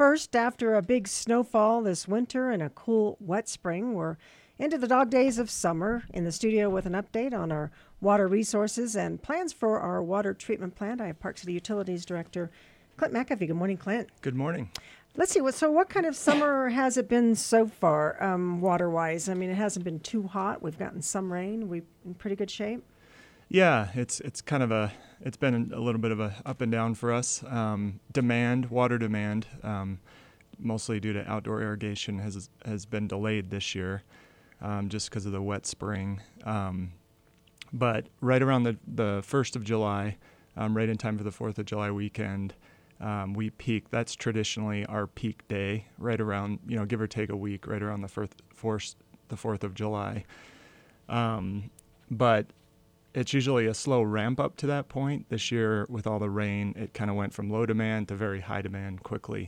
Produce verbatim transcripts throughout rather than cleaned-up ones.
first after a big snowfall this winter and a cool, wet spring. We're into the dog days of summer. In the studio with an update on our water resources and plans for our water treatment plant, I have Park City Utilities Director Clint McAfee. Good morning, Clint. Good morning. Let's see. What, so what kind of summer has it been so far, um, water-wise? I mean, it hasn't been too hot. We've gotten some rain. We're in pretty good shape. Yeah, it's it's kind of a it's been a little bit of a up and down for us. Um, demand, water demand, um, mostly due to outdoor irrigation, has has been delayed this year, um, just because of the wet spring. Um, but right around the the first of July, um, right in time for the Fourth of July weekend, um, we peak. That's traditionally our peak day, right around, you know, give or take a week, right around the first, fourth, the Fourth of July. Um, but It's usually a slow ramp up to that point. This year, with all the rain, it kind of went from low demand to very high demand quickly.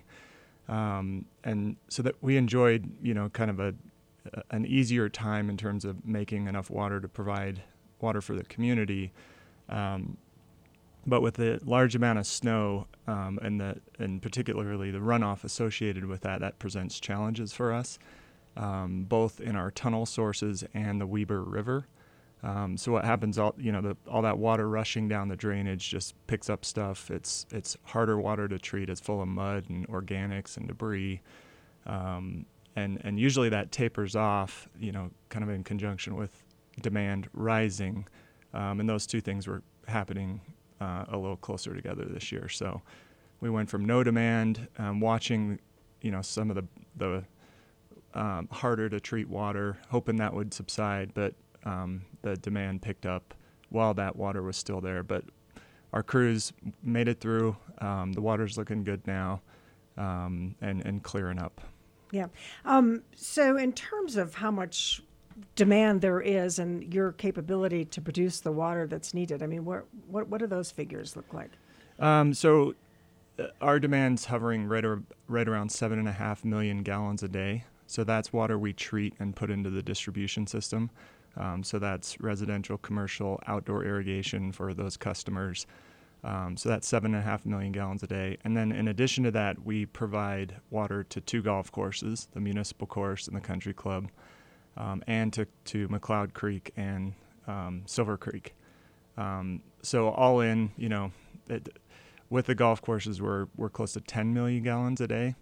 Um, and so that we enjoyed, you know, kind of a an easier time in terms of making enough water to provide water for the community. Um, but with the large amount of snow um, and the and particularly the runoff associated with that, that presents challenges for us, um, both in our tunnel sources and the Weber River. Um, so what happens, all you know, the, all that water rushing down the drainage just picks up stuff. It's it's harder water to treat. It's full of mud and organics and debris, um, and and usually that tapers off, you know, kind of in conjunction with demand rising, um, and those two things were happening uh, a little closer together this year. So we went from no demand, um, watching, you know, some of the the um, harder to treat water, hoping that would subside, but Um, the demand picked up while that water was still there. But our crews made it through. Um, the water's looking good now, um, and, and clearing up. Yeah. Um, so in terms of how much demand there is and your capability to produce the water that's needed, I mean, what what, what do those figures look like? Um, so uh, our demand's hovering right, or, right around seven and a half million gallons a day. So that's water we treat and put into the distribution system. Um, so that's residential, commercial, outdoor irrigation for those customers. Um, so that's seven and a half million gallons a day. And then in addition to that, we provide water to two golf courses, the municipal course and the country club, um, and to, to McLeod Creek and um, Silver Creek. Um, so all in, you know, it, with the golf courses, we're, we're close to ten million gallons a day.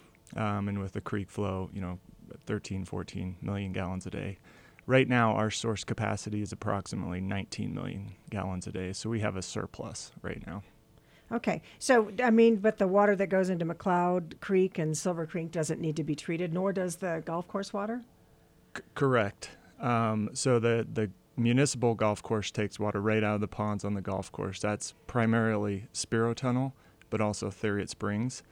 Um, and with the creek flow, you know, thirteen, fourteen million gallons a day. Right now, our source capacity is approximately nineteen million gallons a day, so we have a surplus right now. Okay. So, I mean, but the water that goes into McLeod Creek and Silver Creek doesn't need to be treated, nor does the golf course water? C- correct. Um, so the, the municipal golf course takes water right out of the ponds on the golf course. That's primarily Spiro Tunnel, but also Theriot Springs.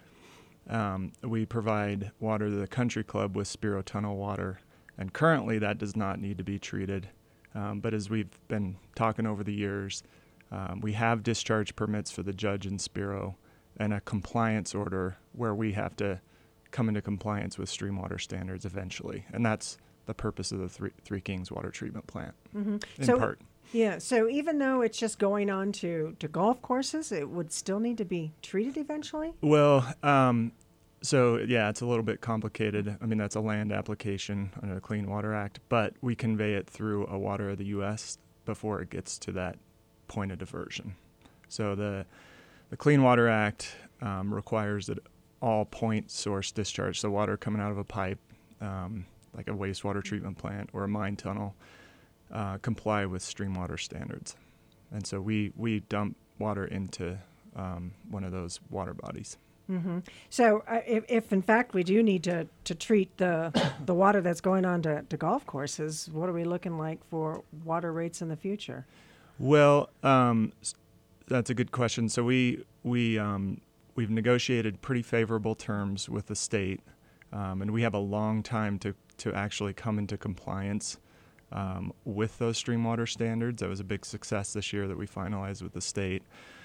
Um, we provide water to the country club with Spiro Tunnel water. And currently, that does not need to be treated. Um, but as we've been talking over the years, um, we have discharge permits for the Judge and Spiro and a compliance order where we have to come into compliance with stream water standards eventually. And that's the purpose of the Three, Three Kings water treatment plant, Mm-hmm. in so, part. Yeah. So even though it's just going on to, to golf courses, it would still need to be treated eventually? Well, um, So, yeah, it's a little bit complicated. I mean, that's a land application under the Clean Water Act, but we convey it through a Water of the U S before it gets to that point of diversion. So the the Clean Water Act um, requires that all point source discharge, so water coming out of a pipe, um, like a wastewater treatment plant or a mine tunnel, uh, comply with stream water standards. And so we, we dump water into um, one of those water bodies. Mm-hmm. So uh, if, if, in fact, we do need to, to treat the the water that's going on to, to golf courses, what are we looking like for water rates in the future? Well, um, that's a good question. So we we um, we've negotiated pretty favorable terms with the state, um, and we have a long time to to actually come into compliance um, with those stream water standards. That was a big success this year that we finalized with the state.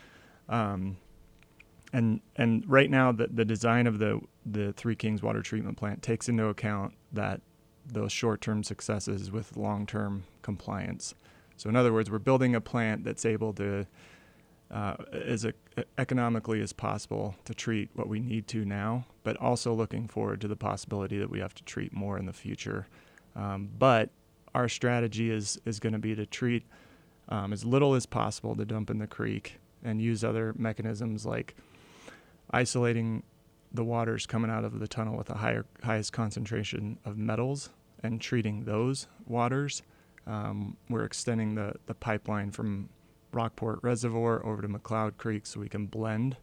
Um, And and right now, the, the design of the, the Three Kings water treatment plant takes into account that those short-term successes with long-term compliance. So in other words, we're building a plant that's able to uh, as e- economically as possible to treat what we need to now, but also looking forward to the possibility that we have to treat more in the future. Um, but our strategy is is going to be to treat um, as little as possible to dump in the creek and use other mechanisms like isolating the waters coming out of the tunnel with the higher highest concentration of metals and treating those waters. Um, we're extending the, the pipeline from Rockport Reservoir over to McLeod Creek so we can blend.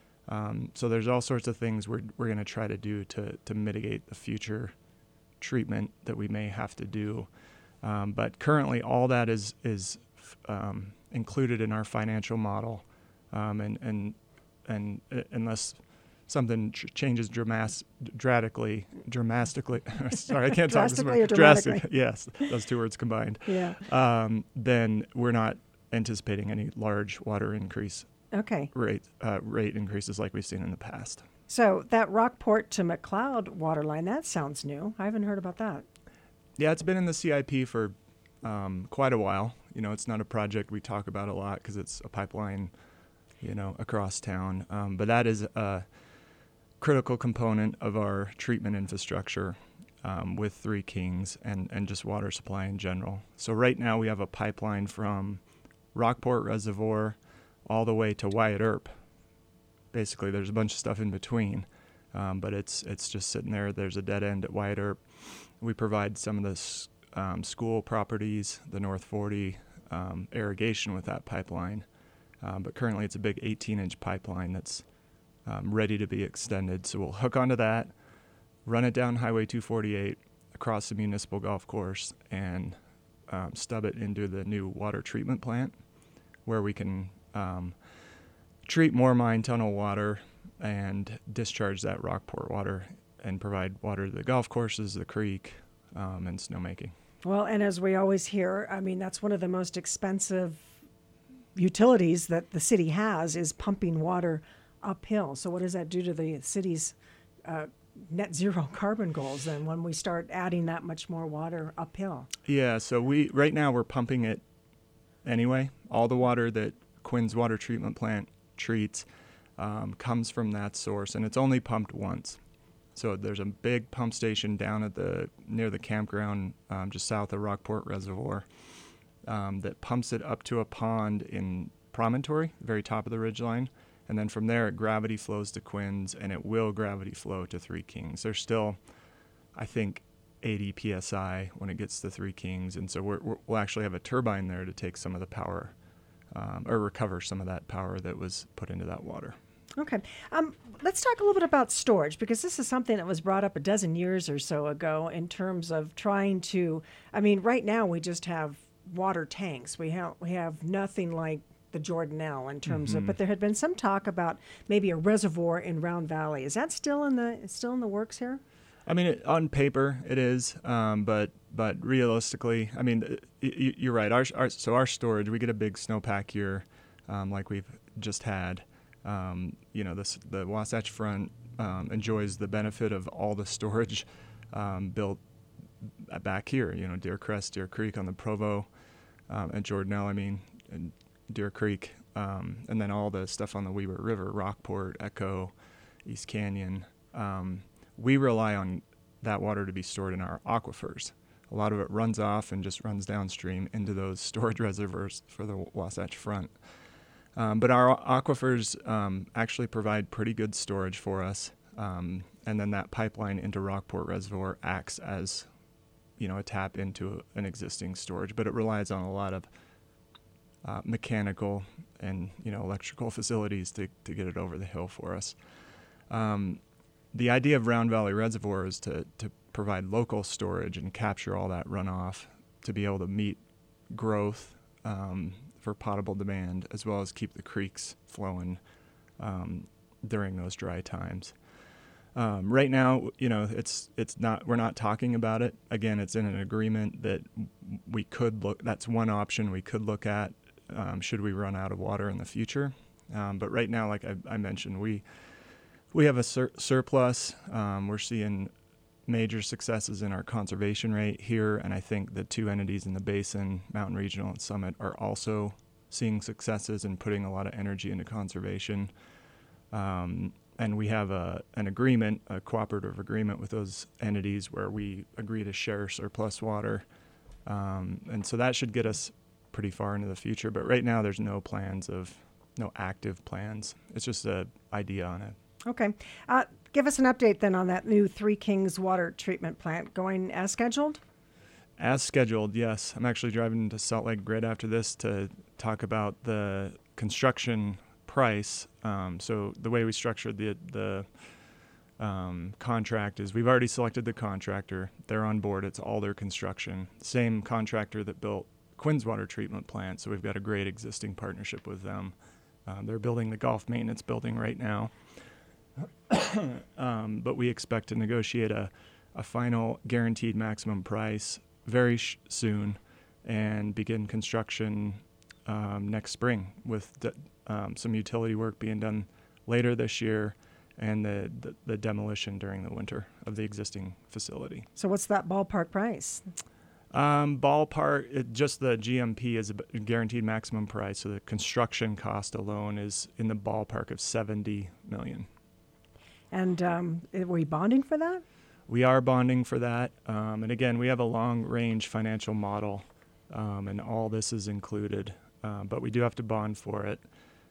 Um, so there's all sorts of things we're we're going to try to do to to mitigate the future treatment that we may have to do. Um, but currently, all that is is um, included in our financial model, um, and and and uh, unless something ch- changes dramas- dramatically, dramatically. Sorry, I can't talk this Drastically morning. or dramatically? Drastic, yes, those two words combined. Yeah. Um, then we're not anticipating any large water increase Okay. rate uh, rate increases like we've seen in the past. So that Rockport to McLeod water line, that sounds new. I haven't heard about that. Yeah, it's been in the C I P for um, quite a while. You know, it's not a project we talk about a lot because it's a pipeline, you know, across town. Um, but that is a critical component of our treatment infrastructure um, with Three Kings and, and just water supply in general. So right now we have a pipeline from Rockport Reservoir all the way to Wyatt Earp. Basically, there's a bunch of stuff in between, um, but it's it's just sitting there. There's a dead end at Wyatt Earp. We provide some of the s- um, school properties, the North forty um, irrigation with that pipeline, um, but currently it's a big eighteen-inch pipeline that's um, ready to be extended. So we'll hook onto that, run it down Highway two forty-eight across the municipal golf course, and um, stub it into the new water treatment plant, where we can um, treat more mine tunnel water and discharge that Rockport water and provide water to the golf courses, the creek, um, and snowmaking. Well, and as we always hear, I mean, that's one of the most expensive utilities that the city has is pumping water uphill. So what does that do to the city's uh, net zero carbon goals then when we start adding that much more water uphill? Yeah, so we right now we're pumping it anyway. All the water that Quinn's water treatment plant treats um, comes from that source, and it's only pumped once. So there's a big pump station down at the near the campground um, just south of Rockport Reservoir um, that pumps it up to a pond in Promontory, very top of the ridgeline, and then from there it gravity flows to Quinn's, and it will gravity flow to Three Kings. There's still, I think, eighty P S I when it gets to Three Kings, and so we're, we're, we'll actually have a turbine there to take some of the power um, or recover some of that power that was put into that water. Okay. Um, let's talk a little bit about storage, because this is something that was brought up a dozen years or so ago in terms of trying to, I mean, right now we just have water tanks. We have, we have nothing like the Jordanelle in terms Mm-hmm. of, but there had been some talk about maybe a reservoir in Round Valley. Is that still in the, still in the works here? I mean, it, on paper it is, um, but but realistically, I mean, y- you're right. Our, our so our storage, we get a big snowpack here, um, like we've just had. Um, you know, this, the Wasatch Front um, enjoys the benefit of all the storage um, built back here. You know, Deer Crest, Deer Creek on the Provo, um, and Jordanelle. I mean, and Deer Creek, um, and then all the stuff on the Weber River, Rockport, Echo, East Canyon. Um, we rely on that water to be stored in our aquifers. A lot of it runs off and just runs downstream into those storage reservoirs for the Wasatch Front. Um, but our aquifers um, actually provide pretty good storage for us. Um, and then that pipeline into Rockport Reservoir acts as, you know, a tap into an existing storage. But it relies on a lot of uh, mechanical and, you know, electrical facilities to, to get it over the hill for us. Um, the idea of Round Valley Reservoir is to, to provide local storage and capture all that runoff to be able to meet growth um, for potable demand, as well as keep the creeks flowing um, during those dry times. Um, right now, you know, it's it's not we're not talking about it. Again, it's in an agreement that we could look. That's one option we could look at um, should we run out of water in the future. Um, but right now, like I, I mentioned, we we have a sur- surplus. Um, we're seeing major successes in our conservation rate here, and I think the two entities in the basin, Mountain Regional and Summit, are also seeing successes and putting a lot of energy into conservation. Um, and we have a an agreement, a cooperative agreement with those entities where we agree to share surplus water. Um, and so that should get us pretty far into the future. But right now there's no plans of, no active plans. It's just an idea on it. Okay. Uh, give us an update then on that new Three Kings water treatment plant going as scheduled? As scheduled, yes. I'm actually driving to Salt Lake right after this to talk about the construction price. Um, so the way we structured the the um, contract is we've already selected the contractor. They're on board. It's all their construction. Same contractor that built Quinn's water treatment plant. So we've got a great existing partnership with them. Um, they're building the golf maintenance building right now. um, but we expect to negotiate a, a final guaranteed maximum price very sh- soon and begin construction um, next spring with de- um, some utility work being done later this year and the, the, the demolition during the winter of the existing facility. So what's that ballpark price? Um, ballpark, it, just the G M P is a b- guaranteed maximum price, so the construction cost alone is in the ballpark of seventy million dollars. And um, are we bonding for that? We are bonding for that. Um, and again, we have a long-range financial model, um, and all this is included. Um, but we do have to bond for it.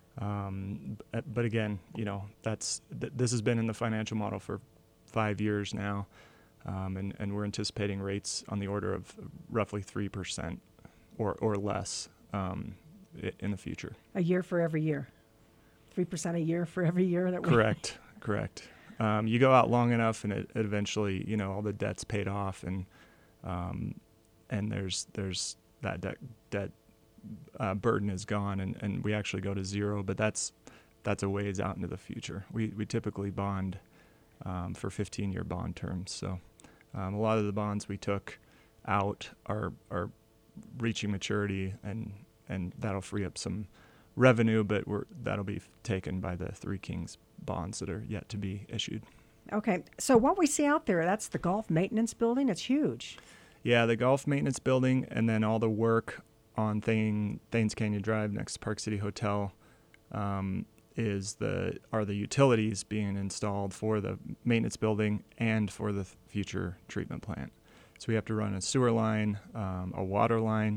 Um, b- but again, you know, that's th- this has been in the financial model for five years now, um, and, and we're anticipating rates on the order of roughly three percent or, or less um, I- in the future. A year for every year? three percent a year for every year? That we Correct, correct. Um, you go out long enough, and it, it eventually, you know, all the debt's paid off, and um, and there's there's that debt debt uh, burden is gone, and, and we actually go to zero. But that's that's a ways out into the future. We we typically bond um, for fifteen-year bond terms. So um, a lot of the bonds we took out are are reaching maturity, and and that'll free up some revenue, but we're that'll be taken by the Three Kings bonds that are yet to be issued. Okay. So what we see out there, that's the golf maintenance building. It's huge. Yeah, the golf maintenance building, and then all the work on Thane, Thanes Canyon Drive next to Park City Hotel um, is the are the utilities being installed for the maintenance building and for the th- future treatment plant. So we have to run a sewer line, um, a water line,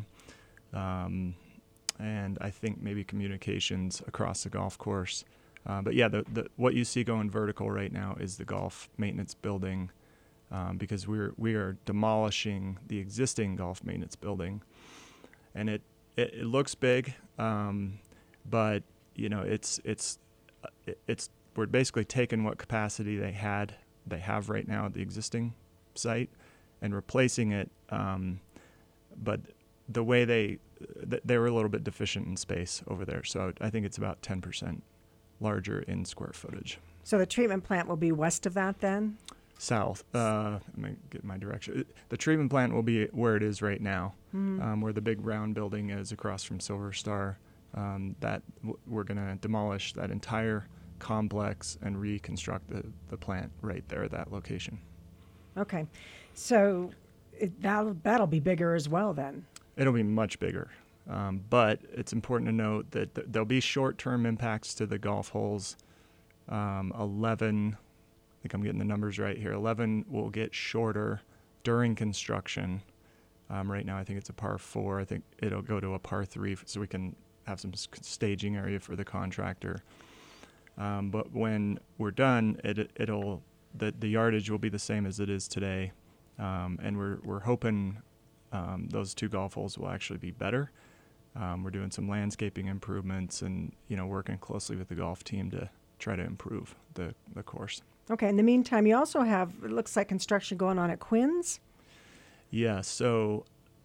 um, and I think maybe communications across the golf course. Uh, but yeah, the, the what you see going vertical right now is the golf maintenance building, um, because we're we are demolishing the existing golf maintenance building, and it it, it looks big, um, but you know it's it's it, it's we're basically taking what capacity they had they have right now at the existing site and replacing it, um, but the way they they were a little bit deficient in space over there, so I think it's about ten percent larger in square footage. So the treatment plant will be west of that then? South. Uh, let me get my direction. The treatment plant will be where it is right now, Mm. um, where the big round building is across from Silver Star. Um, that w- we're going to demolish that entire complex and reconstruct the, the plant right there at that location. Okay. So it, that'll, that'll be bigger as well then? It'll be much bigger. Um, but it's important to note that th- there'll be short-term impacts to the golf holes. Um, eleven, I think I'm getting the numbers right here. eleven will get shorter during construction. Um, right now, I think it's a par four. I think it'll go to a par three, so we can have some s- staging area for the contractor. Um, but when we're done, it, it'll the, the yardage will be the same as it is today, um, and we're we're hoping um, those two golf holes will actually be better. Um, we're doing some landscaping improvements, and you know, working closely with the golf team to try to improve the, the course. Okay. In the meantime, you also have, it looks like construction going on at Quinn's? Yeah. So,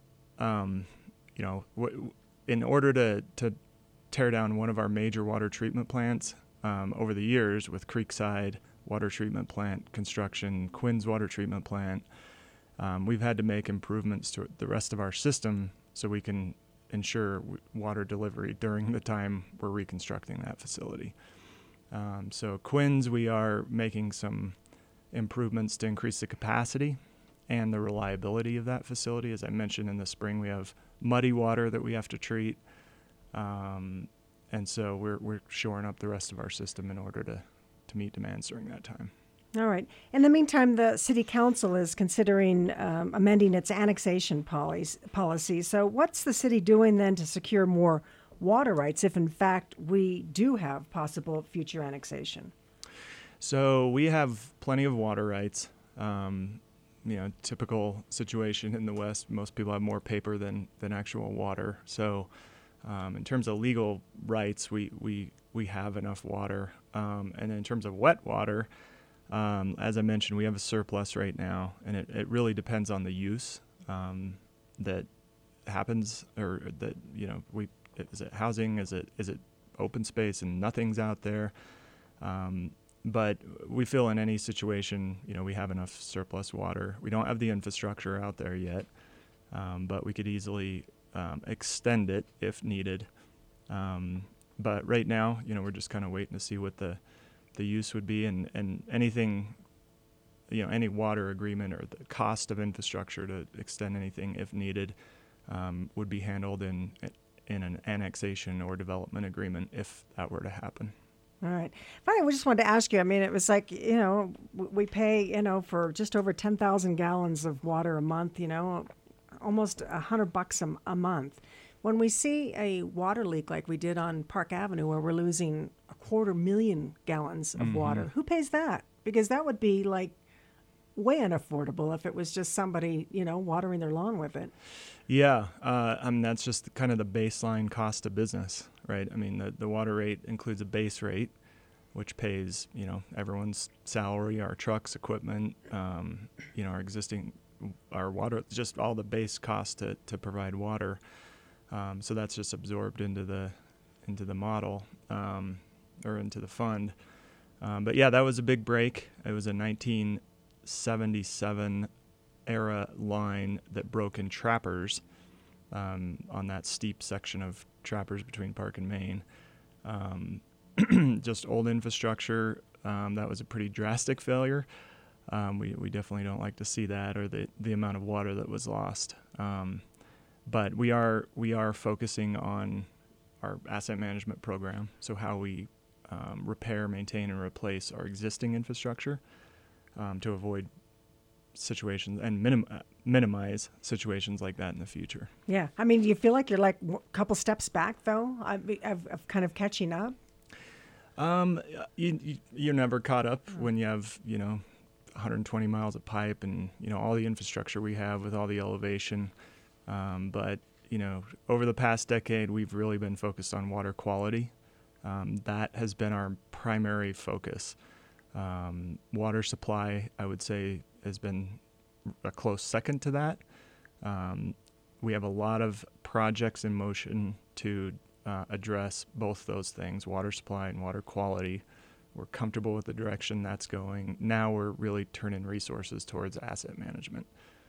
um, you know, w- in order to to tear down one of our major water treatment plants, um, over the years with Creekside Water Treatment Plant construction, Quinn's Water Treatment Plant, um, we've had to make improvements to the rest of our system so we can ensure w- water delivery during the time we're reconstructing that facility. Um, so Quinn's, we are making some improvements to increase the capacity and the reliability of that facility. As I mentioned, in the spring we have muddy water that we have to treat. Um, and so we're we're shoring up the rest of our system in order to, to meet demands during that time. All right. In the meantime, the City Council is considering um, amending its annexation policy, policy. So what's the city doing then to secure more water rights if, in fact, we do have possible future annexation? So we have plenty of water rights. Um, you know, typical situation in the West, most people have more paper than, than actual water. So um, in terms of legal rights, we, we, we have enough water. Um, and in terms of wet water, Um, as I mentioned, we have a surplus right now, and it, it really depends on the use um, that happens, or that, you know, we is it housing, is it is it open space and nothing's out there. Um, but we feel in any situation, you know, we have enough surplus water. We don't have the infrastructure out there yet, um, but we could easily um, extend it if needed. Um, but right now, you know, we're just kind of waiting to see what the the use would be, and, and anything, you know, any water agreement or the cost of infrastructure to extend anything if needed um, would be handled in in an annexation or development agreement if that were to happen. All right. Finally, we just wanted to ask you, I mean, it was like, you know, we pay, you know, for just over ten thousand gallons of water a month, you know, almost a hundred bucks a, a month. When we see a water leak like we did on Park Avenue, where we're losing a quarter million gallons of mm-hmm. water, who pays that? Because that would be like way unaffordable if it was just somebody, you know, watering their lawn with it. Yeah, uh, I mean, that's just kind of the baseline cost of business, right? I mean, the, the water rate includes a base rate, which pays, you know, everyone's salary, our trucks, equipment, um, you know, our existing, our water, just all the base cost to, to provide water. Um, so that's just absorbed into the into the model um, or into the fund. Um, but yeah, that was a big break. It was a nineteen seventy-seven era line that broke in Trappers um, on that steep section of Trappers between Park and Main. Um, just old infrastructure. Um, that was a pretty drastic failure. Um, we we definitely don't like to see that, or the the amount of water that was lost. Um, But we are we are focusing on our asset management program, so how we um, repair, maintain, and replace our existing infrastructure um, to avoid situations and minim- uh, minimize situations like that in the future. Yeah, I mean, do you feel like you're like a couple steps back, though, of, of, of kind of catching up? Um, you, you, you're never caught up oh. when you have, you know, one hundred twenty miles of pipe and, you know, all the infrastructure we have with all the elevation. Um, but, you know, over the past decade, we've really been focused on water quality. Um, that has been our primary focus. Um, water supply, I would say, has been a close second to that. Um, we have a lot of projects in motion to uh, address both those things, water supply and water quality. We're comfortable with the direction that's going. Now we're really turning resources towards asset management.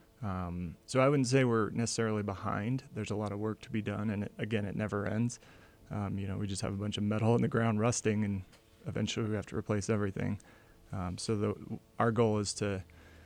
Um, so I wouldn't say we're necessarily behind. There's a lot of work to be done, and it, again, it never ends. Um, you know, we just have a bunch of metal in the ground rusting, and eventually we have to replace everything. Um, so the, our goal is to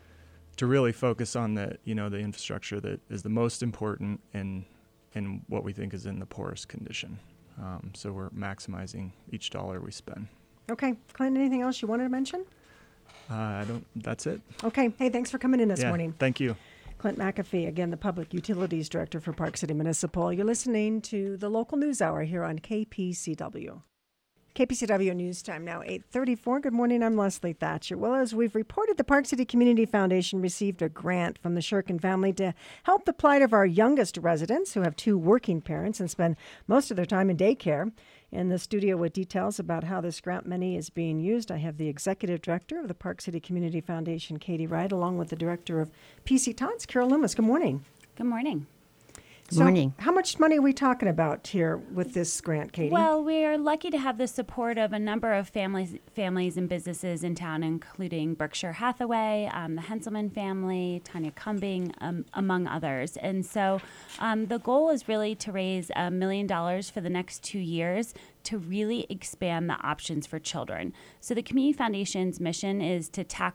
to really focus on the you know the infrastructure that is the most important and and what we think is in the poorest condition. Um, so we're maximizing each dollar we spend. Okay, Clint, anything else you wanted to mention? Uh, I don't. That's it. Okay. Hey, thanks for coming in this yeah, morning. Thank you. Clint McAfee, again, the Public Utilities Director for Park City Municipal. You're listening to the Local News Hour here on K P C W. K P C W News Time now, eight thirty-four. Good morning, I'm Leslie Thatcher. Well, as we've reported, the Park City Community Foundation received a grant from the Shurkin family to help the plight of our youngest residents who have two working parents and spend most of their time in daycare. In the studio with details about how this grant money is being used, I have the Executive Director of the Park City Community Foundation, Katie Wright, along with the Director of P C Tots, Carol Loomis. Good morning. Good morning. So morning. How much money are we talking about here with this grant, Katie? Well, we are lucky to have the support of a number of families families and businesses in town, including Berkshire Hathaway, um, the Henselman family, Tanya Cumbing, um, among others. And so um, the goal is really to raise a million dollars for the next two years to really expand the options for children. So the Community Foundation's mission is to tackle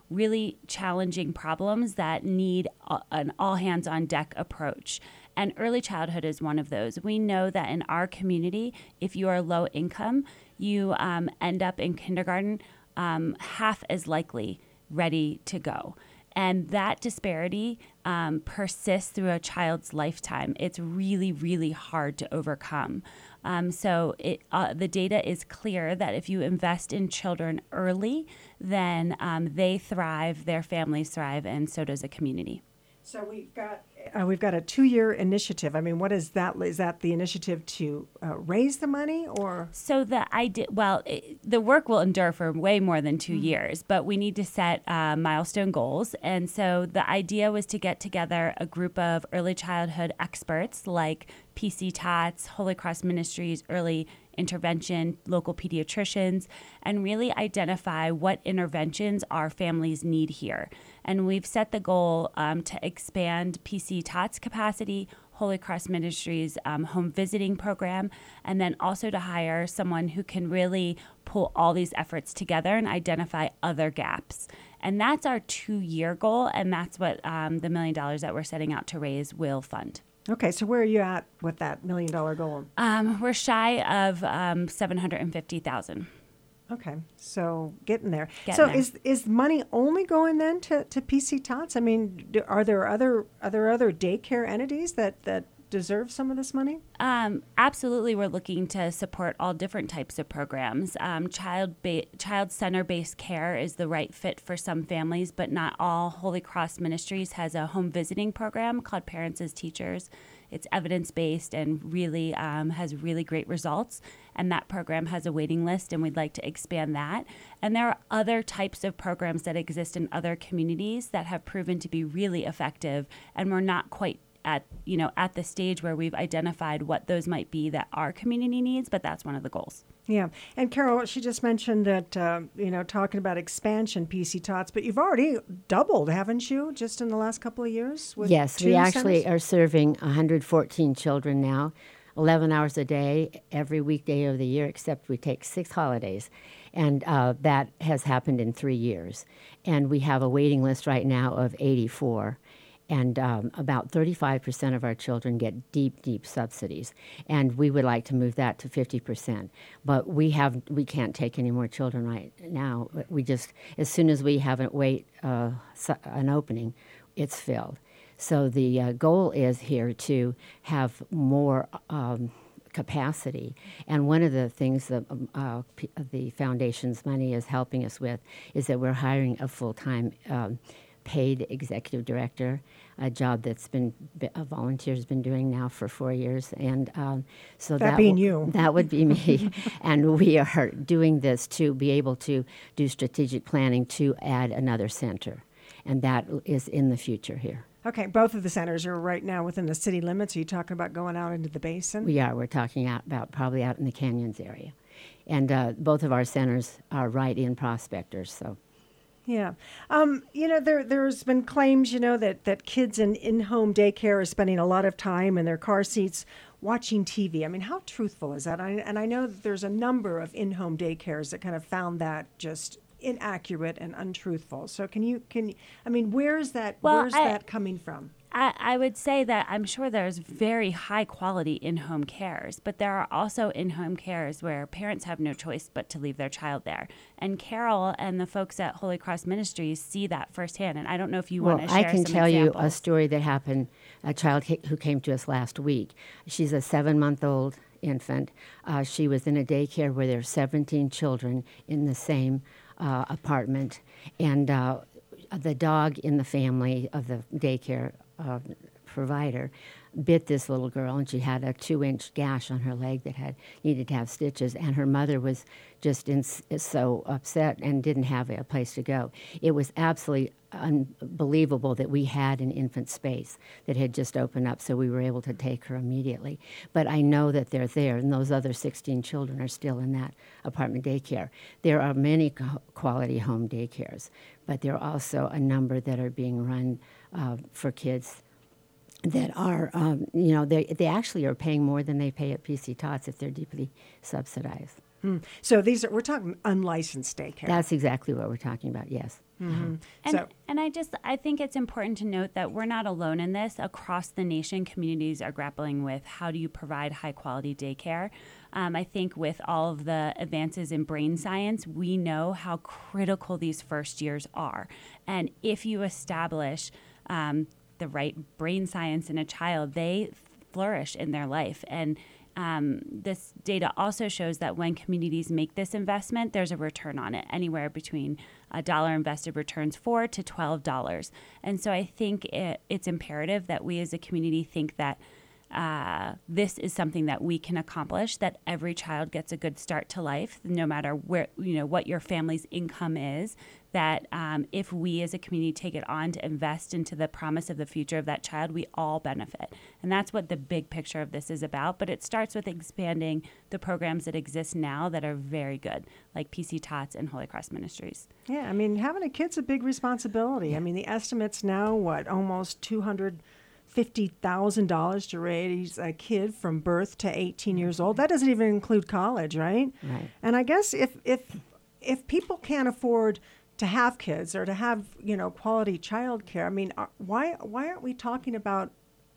really challenging problems that need a, an all-hands-on-deck approach. And early childhood is one of those. We know that in our community, if you are low income, you um, end up in kindergarten um, half as likely ready to go. And that disparity um, persists through a child's lifetime. It's really, really hard to overcome. Um, so it, uh, the data is clear that if you invest in children early, then um, they thrive, their families thrive, and so does a community. So we've got uh, we've got a two-year initiative. I mean, what is that? Is that the initiative to uh, raise the money, or? So the idea, well, it, the work will endure for way more than two mm-hmm. years, but we need to set uh, milestone goals. And so the idea was to get together a group of early childhood experts like P C Tots, Holy Cross Ministries, Early Intervention, local pediatricians, and really identify what interventions our families need here. And we've set the goal um, to expand P C Tots capacity, Holy Cross Ministries um, home visiting program, and then also to hire someone who can really pull all these efforts together and identify other gaps. And that's our two-year goal, and that's what um, the million dollars that we're setting out to raise will fund. Okay, so where are you at with that million dollar goal? Um, we're shy of um, seven hundred fifty thousand dollars. Okay, so getting there. Getting so there. is is money only going then to, to P C Tots? I mean, do, are there other are there other daycare entities that, that deserve some of this money? Um, absolutely, we're looking to support all different types of programs. Um, child ba- child center-based care is the right fit for some families, but not all. Holy Cross Ministries has a home visiting program called Parents as Teachers. It's evidence-based and really um, has really great results. And that program has a waiting list, and we'd like to expand that. And there are other types of programs that exist in other communities that have proven to be really effective, and we're not quite at you know at the stage where we've identified what those might be that our community needs, but that's one of the goals. Yeah, and Carol, she just mentioned that uh, you know talking about expansion P C Tots, but you've already doubled, haven't you, just in the last couple of years? With yes, two we actually centers? are serving one hundred fourteen children now, eleven hours a day, every weekday of the year, except we take six holidays. And uh, that has happened in three years. And we have a waiting list right now of eighty-four. And um, about thirty-five percent of our children get deep, deep subsidies. And we would like to move that to fifty percent. But we have we can't take any more children right now. We just, as soon as we have a wait, uh, an opening, it's filled. So the uh, goal is here to have more um, capacity. And one of the things that uh, P- the foundation's money is helping us with is that we're hiring a full-time um, paid executive director, a job that's been a volunteer's been doing now for four years, and um, so that, that being w- you, that would be me, and we are doing this to be able to do strategic planning to add another center, and that is in the future here. Okay, both of the centers are right now within the city limits. Are you talking about going out into the basin? We are. We're talking out about probably out in the canyons area, and uh, both of our centers are right in Prospectors, so. Yeah. Um, you know, there, there's been claims, you know, that, that kids in in-home daycare are spending a lot of time in their car seats watching T V. I mean, how truthful is that? I, and I know that there's a number of in-home daycares that kind of found that just inaccurate and untruthful. So can you, can you, I mean, where's that, Well, where's I, that coming from? I, I would say that I'm sure there's very high quality in-home cares, but there are also in-home cares where parents have no choice but to leave their child there. And Carol and the folks at Holy Cross Ministries see that firsthand. And I don't know if you well, want to share I can some tell examples. you a story that happened, a child who came to us last week. She's a seven-month-old infant. Uh, she was in a daycare where there are seventeen children in the same uh, apartment. And uh, the dog in the family of the daycare Uh, provider bit this little girl, and she had a two-inch gash on her leg that had needed to have stitches, and her mother was just in, so upset and didn't have a place to go. It was absolutely unbelievable that we had an infant space that had just opened up, so we were able to take her immediately. But I know that they're there, and those other sixteen children are still in that apartment daycare. There are many co- quality home daycares, but there are also a number that are being run uh, for kids that are, um, you know, they they actually are paying more than they pay at P C Tots if they're deeply subsidized. Hmm. So these are, we're talking unlicensed daycare. That's exactly what we're talking about, yes. Mm-hmm. And, So, and I just, I think it's important to note that we're not alone in this. Across the nation, communities are grappling with how do you provide high quality daycare. Um, I think with all of the advances in brain science, we know how critical these first years are. And if you establish um, the right brain science in a child, they flourish in their life. And Um, this data also shows that when communities make this investment, there's a return on it, anywhere between a dollar invested returns four to twelve dollars. And so I think it, it's imperative that we as a community think that uh, this is something that we can accomplish, that every child gets a good start to life, no matter where, you know, what your family's income is, that um, if we as a community take it on to invest into the promise of the future of that child, we all benefit. And that's what the big picture of this is about. But it starts with expanding the programs that exist now that are very good, like P C Tots and Holy Cross Ministries. yeah, I mean, having a kid's a big responsibility. I mean, the estimate's now, what, almost two hundred fifty thousand dollars to raise a kid from birth to eighteen years old. That doesn't even include college, right? Right. And I guess if if if people can't afford to have kids or to have, you know, quality child care, I mean, are, why why aren't we talking about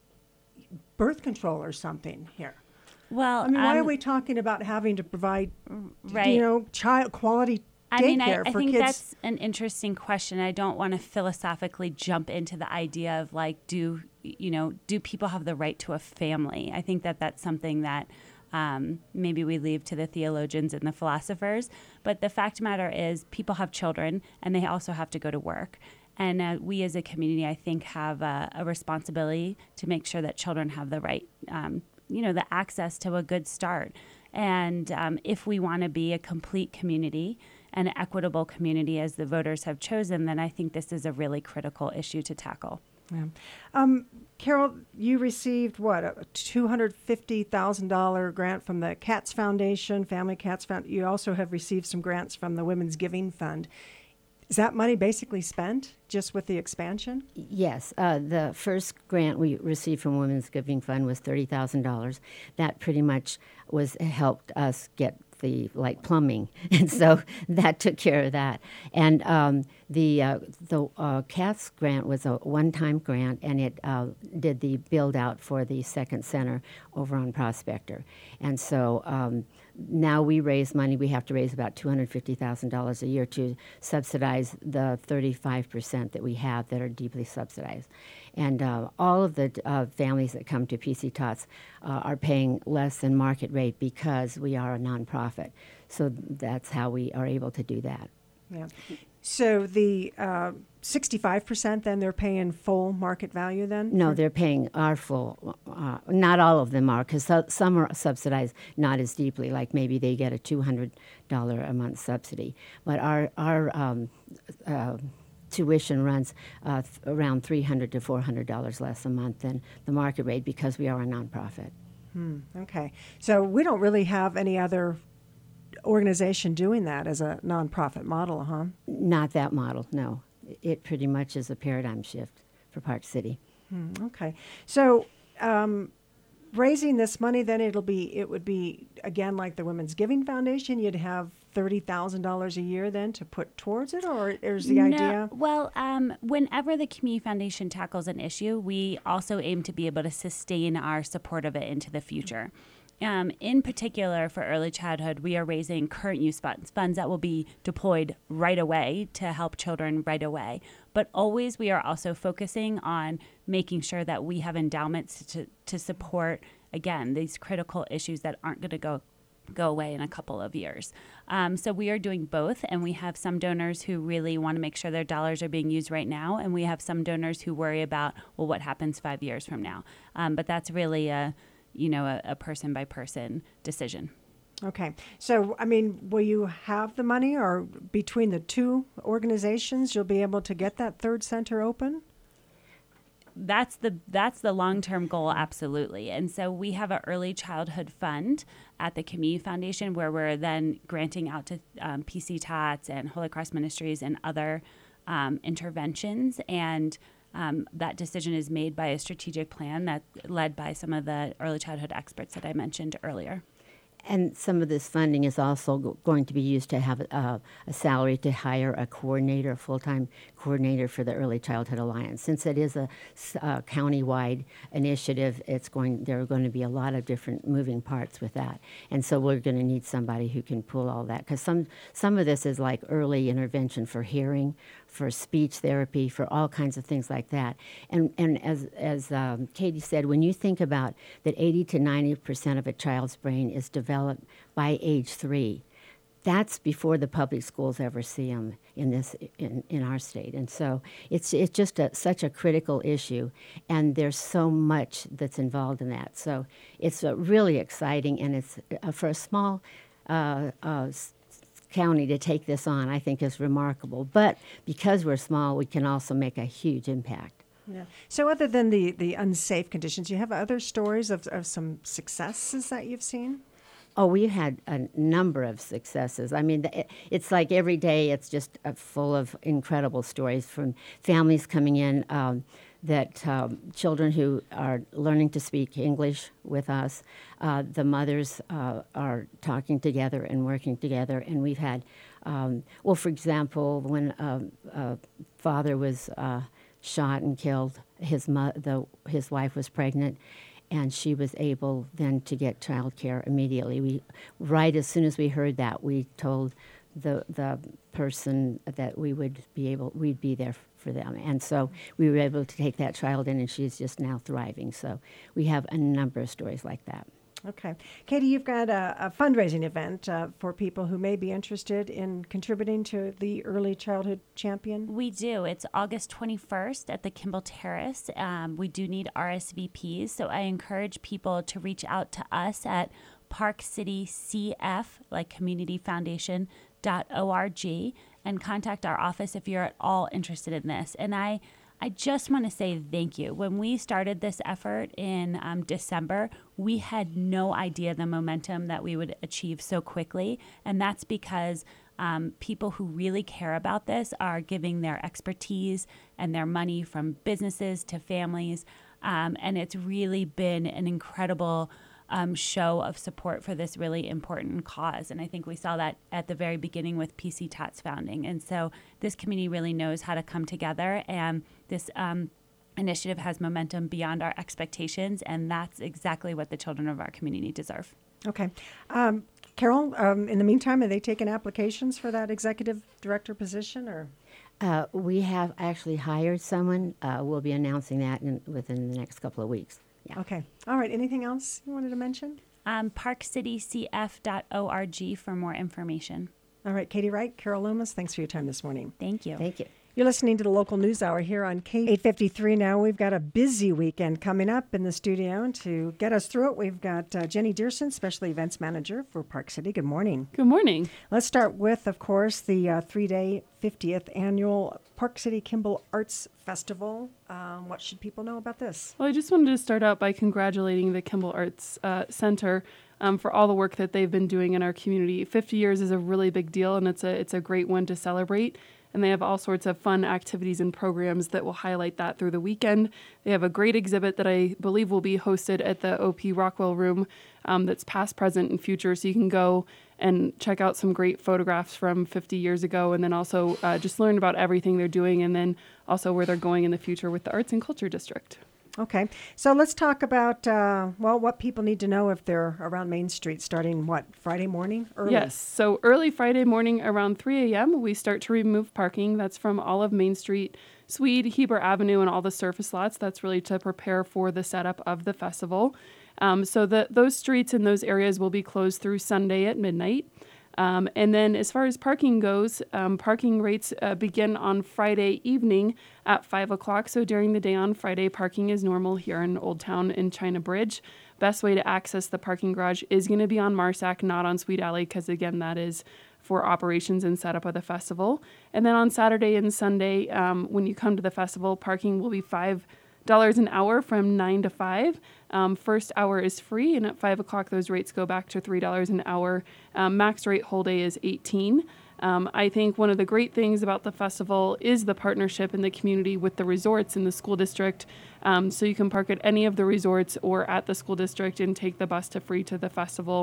birth control or something here? Well, I mean, why um, are we talking about having to provide, right. you know, child quality I mean, I, daycare I for think kids? that's an interesting question. I don't want to philosophically jump into the idea of like, do you know, do people have the right to a family? I think that that's something that um, maybe we leave to the theologians and the philosophers. But the fact of the matter is, people have children, and they also have to go to work. And uh, we as a community, I think, have a, a responsibility to make sure that children have the right, um, you know, the access to a good start. And um, if we want to be a complete community, an equitable community as the voters have chosen, then I think this is a really critical issue to tackle. Yeah. Um, Carol, you received what, a two hundred fifty thousand dollars grant from the Cats Foundation, Family Cats Foundation. You also have received some grants from the Women's Giving Fund. Is that money basically spent just with the expansion? Yes. Uh, the first grant we received from Women's Giving Fund was thirty thousand dollars. That pretty much was helped us get the like plumbing, and so that took care of that. And um, the uh, the uh, CATS grant was a one-time grant, and it uh, did the build out for the second center over on Prospector. And so um, now we raise money. We have to raise about two hundred fifty thousand dollars a year to subsidize the thirty-five percent that we have that are deeply subsidized. And uh, all of the uh, families that come to P C Tots uh, are paying less than market rate because we are a nonprofit. So that's how we are able to do that. Yeah. So the uh, sixty-five percent, then they're paying full market value then? No, for- they're paying our full. Uh, not all of them are, because so, some are subsidized not as deeply. Like maybe they get a two hundred dollars a month subsidy. But our our um, uh, tuition runs uh, th- around three hundred to four hundred dollars less a month than the market rate because we are a nonprofit. Hmm, okay. So we don't really have any other organization doing that as a nonprofit model, huh? Not that model, no. It pretty much is a paradigm shift for Park City. Hmm, okay. So um, raising this money, then it'll be, it would be, again, like the Women's Giving Foundation, you'd have thirty thousand dollars a year then to put towards it, or is the No, idea? Well, um, whenever the Community Foundation tackles an issue, we also aim to be able to sustain our support of it into the future. Um, in particular, for early childhood, we are raising current use funds, funds that will be deployed right away to help children right away. But always we are also focusing on making sure that we have endowments to, to support, again, these critical issues that aren't going to go go away in a couple of years. Um, so we are doing both, and we have some donors who really want to make sure their dollars are being used right now, and we have some donors who worry about, well, what happens five years from now? Um, but that's really a you know, a, a person-by-person decision. Okay. So, I mean, will you have the money, or between the two organizations, you'll be able to get that third center open? That's the that's the long-term goal, absolutely. And so we have an early childhood fund at the Community Foundation where we're then granting out to um, P C Tots and Holy Cross Ministries and other um, interventions. And Um, that decision is made by a strategic plan that's led by some of the early childhood experts that I mentioned earlier. And some of this funding is also go- going to be used to have a, a salary to hire a coordinator, a full-time coordinator for the Early Childhood Alliance. Since it is a, a county-wide initiative, it's going. There are going to be a lot of different moving parts with that, and so we're going to need somebody who can pull all that. Because some some of this is like early intervention for hearing, for speech therapy, for all kinds of things like that. And and as as um, Katie said, when you think about that, eighty to ninety percent of a child's brain is developed by age three. That's before the public schools ever see them in this in, in our state, and so it's it's just a, such a critical issue, and there's so much that's involved in that. So it's uh, really exciting, and it's uh, for a small uh, uh, county to take this on, I think is remarkable. But because we're small, we can also make a huge impact. Yeah. So other than the, the unsafe conditions, you have other stories of, of some successes that you've seen? Oh, we've had a number of successes. I mean, it, it's like every day it's just uh, full of incredible stories from families coming in, um, that um, children who are learning to speak English with us, uh, the mothers uh, are talking together and working together. And we've had, um, well, for example, when um, a father was uh, shot and killed, his, mo- the, his wife was pregnant, and she was able then to get child care immediately. We, right as soon as we heard that, we told the the person that we would be able, we'd be there for them. And so we were able to take that child in, and she's just now thriving. So we have a number of stories like that. Okay. Katie, you've got a, a fundraising event uh, for people who may be interested in contributing to the Early Childhood Champion. We do. It's August twenty-first at the Kimball Terrace. Um, we do need R S V Ps, so I encourage people to reach out to us at Park City C F, like Community Foundation, dot org, and contact our office if you're at all interested in this. And I I just want to say thank you. When we started this effort in um, December, we had no idea the momentum that we would achieve so quickly. And that's because um, people who really care about this are giving their expertise and their money, from businesses to families. Um, and it's really been an incredible Um, show of support for this really important cause. And I think we saw that at the very beginning with P C T A T's founding. And so this community really knows how to come together, and this um, initiative has momentum beyond our expectations, and that's exactly what the children of our community deserve. Okay. Um, Carol, um, in the meantime, are they taking applications for that executive director position, or? Uh, we have actually hired someone. Uh, we'll be announcing that in, within the next couple of weeks. Yeah. Okay. All right. Anything else you wanted to mention? Um, Park City C F dot org for more information. All right. Katie Wright, Carol Loomis, thanks for your time this morning. Thank you. Thank you. You're listening to the Local News Hour here on K eight fifty-three now. We've got a busy weekend coming up in the studio. To get us through it, we've got uh, Jenny Dearson, Special Events Manager for Park City. Good morning. Good morning. Let's start with, of course, the uh, three-day fiftieth Annual Park City Kimball Arts Festival. Um, what should people know about this? Well, I just wanted to start out by congratulating the Kimball Arts uh, Center um, for all the work that they've been doing in our community. fifty years is a really big deal, and it's a it's a great one to celebrate. And they have all sorts of fun activities and programs that will highlight that through the weekend. They have a great exhibit that I believe will be hosted at the O P Rockwell Room um, that's past, present, and future. So you can go and check out some great photographs from fifty years ago, and then also uh, just learn about everything they're doing, and then also where they're going in the future with the Arts and Culture District. Okay. So let's talk about, uh, well, what people need to know if they're around Main Street starting, what, Friday morning? Early? Yes. So early Friday morning around three a.m., we start to remove parking. That's from all of Main Street, Swede, Heber Avenue, and all the surface lots. That's really to prepare for the setup of the festival. Um, so the, those streets and those areas will be closed through Sunday at midnight. Um, and then as far as parking goes, um, parking rates uh, begin on Friday evening at five o'clock. So during the day on Friday, parking is normal here in Old Town and China Bridge. Best way to access the parking garage is going to be on Marsac, not on Sweet Alley, because again, that is for operations and setup of the festival. And then on Saturday and Sunday, um, when you come to the festival, parking will be five dollars an hour from nine to five. Um, first hour is free, and at five o'clock, those rates go back to three dollars an hour. Um, max rate whole day is eighteen dollars. Um, I think one of the great things about the festival is the partnership in the community with the resorts in the school district. Um, so you can park at any of the resorts or at the school district and take the bus to free to the festival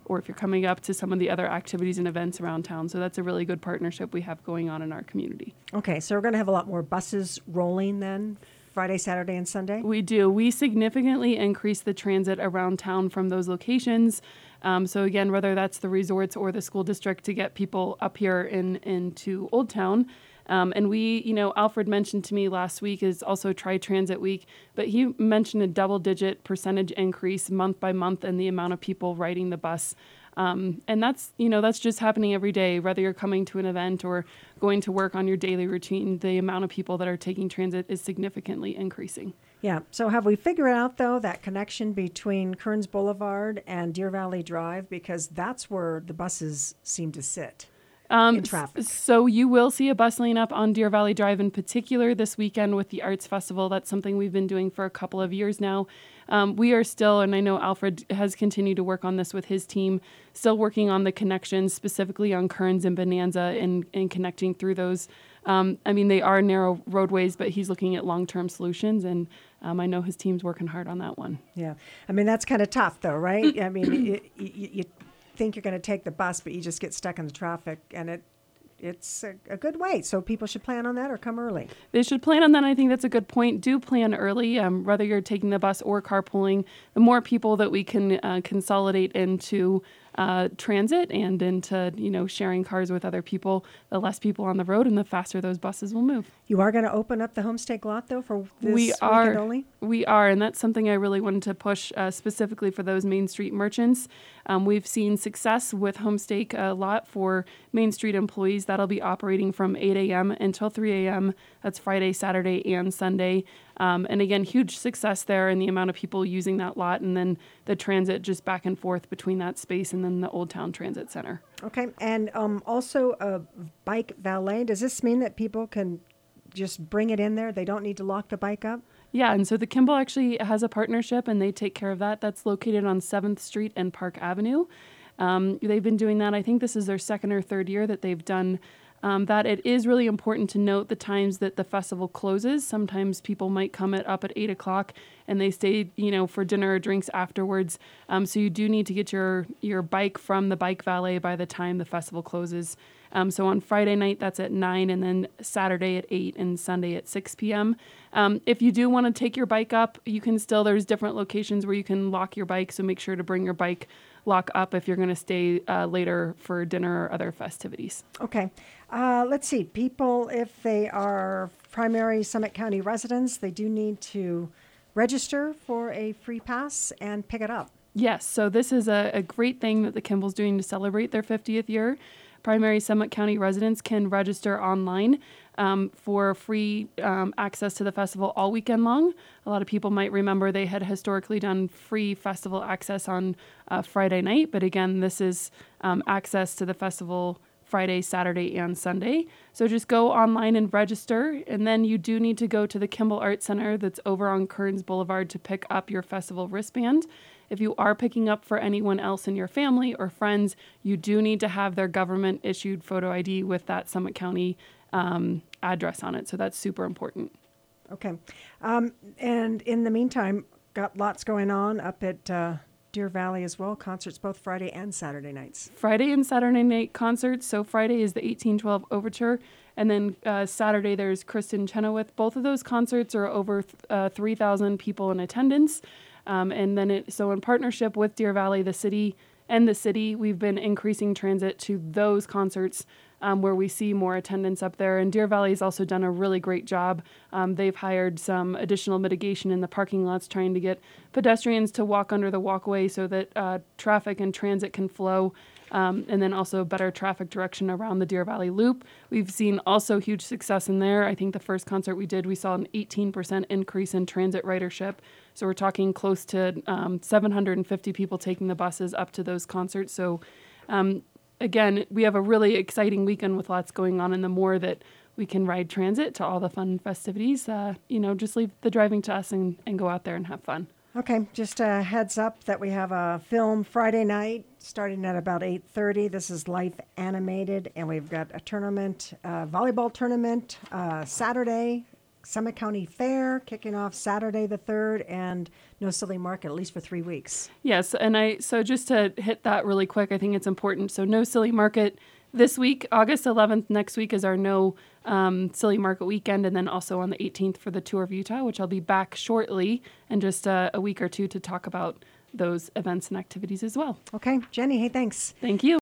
or if you're coming up to some of the other activities and events around town. So that's a really good partnership we have going on in our community. Okay, so we're going to have a lot more buses rolling then, Friday, Saturday, and Sunday? We do. We significantly increase the transit around town from those locations. Um, so again, whether that's the resorts or the school district, to get people up here in into Old Town. Um, and we, you know, Alfred mentioned to me last week is also Tri-Transit Week, but he mentioned a double-digit percentage increase month by month in the amount of people riding the bus. Um, and that's, you know, that's just happening every day, whether you're coming to an event or going to work on your daily routine. The amount of people that are taking transit is significantly increasing. Yeah. So have we figured out, though, that connection between Kearns Boulevard and Deer Valley Drive? Because that's where the buses seem to sit. Um, in traffic. So you will see a bus lane up on Deer Valley Drive in particular this weekend with the Arts Festival. That's something we've been doing for a couple of years now. Um, we are still, and I know Alfred has continued to work on this with his team, still working on the connections, specifically on Kearns and Bonanza and, and connecting through those. Um, I mean, they are narrow roadways, but he's looking at long-term solutions, and um, I know his team's working hard on that one. Yeah. I mean, that's kind of tough, though, right? I mean, it, you, you think you're going to take the bus, but you just get stuck in the traffic, and it it's a, a good wait. So people should plan on that or come early. They should plan on that. I think that's a good point. Do plan early, um, whether you're taking the bus or carpooling. The more people that we can uh, consolidate into uh, transit and into, you know, sharing cars with other people, the less people on the road and the faster those buses will move. You are going to open up the Homestake lot, though, for this we weekend are, only? We are, and that's something I really wanted to push uh, specifically for those Main Street merchants. Um, we've seen success with Homestake uh, lot for Main Street employees. That'll be operating from eight a.m. until three a.m. That's Friday, Saturday, and Sunday. Um, and again, huge success there in the amount of people using that lot, and then the transit just back and forth between that space and then the Old Town Transit Center. Okay, and um, also a bike valet. Does this mean that people can just bring it in there? They don't need to lock the bike up? Yeah, and so the Kimball actually has a partnership, and they take care of that. That's located on seventh Street and Park Avenue. Um, they've been doing that. I think this is their second or third year that they've done um, that. It is really important to note the times that the festival closes. Sometimes people might come at, up at eight o'clock, and they stay, you know, for dinner or drinks afterwards. Um, so you do need to get your, your bike from the bike valet by the time the festival closes. Um, so on Friday night, that's at nine, and then Saturday at eight, and Sunday at six p.m. Um, if you do want to take your bike up, you can still, there's different locations where you can lock your bike, so make sure to bring your bike lock up if you're going to stay uh, later for dinner or other festivities. Okay. Uh, let's see. People, if they are primary Summit County residents, they do need to register for a free pass and pick it up. Yes, so this is a, a great thing that the Kimball's doing to celebrate their fiftieth year. Primary Summit County residents can register online um, for free um, access to the festival all weekend long. A lot of people might remember they had historically done free festival access on uh, Friday night, but again, this is um, access to the festival Friday, Saturday, and Sunday. So just go online and register, and then you do need to go to the Kimball Art Center that's over on Kearns Boulevard to pick up your festival wristband. If you are picking up for anyone else in your family or friends, you do need to have their government-issued photo I D with that Summit County um, address on it. So that's super important. Okay. Um, and in the meantime, got lots going on up at uh, Deer Valley as well. Concerts both Friday and Saturday nights. Friday and Saturday night concerts. So Friday is the eighteen twelve Overture. And then uh, Saturday, there's Kristen Chenoweth. Both of those concerts are over th- uh, three thousand people in attendance. Um, and then it, so in partnership with Deer Valley, the city and the city, we've been increasing transit to those concerts um, where we see more attendance up there. And Deer Valley has also done a really great job. Um, they've hired some additional mitigation in the parking lots, trying to get pedestrians to walk under the walkway so that uh, traffic and transit can flow. Um, and then also better traffic direction around the Deer Valley Loop. We've seen also huge success in there. I think the first concert we did, we saw an eighteen percent increase in transit ridership. So we're talking close to um, seven hundred fifty people taking the buses up to those concerts. So um, again, we have a really exciting weekend with lots going on. And the more that we can ride transit to all the fun festivities, uh, you know, just leave the driving to us and, and go out there and have fun. Okay, just a heads up that we have a film Friday night starting at about eight thirty. This is Life Animated, and we've got a tournament, uh, volleyball tournament uh, Saturday, Summit County Fair kicking off Saturday the third, and No Silly Market, at least for three weeks. Yes, and I so just to hit that really quick, I think it's important. So No Silly Market this week, August eleventh, next week is our No um, Silly Market weekend, and then also on the eighteenth for the Tour of Utah, which I'll be back shortly in just a, a week or two to talk about those events and activities as well. Okay, Jenny, hey, thanks. Thank you.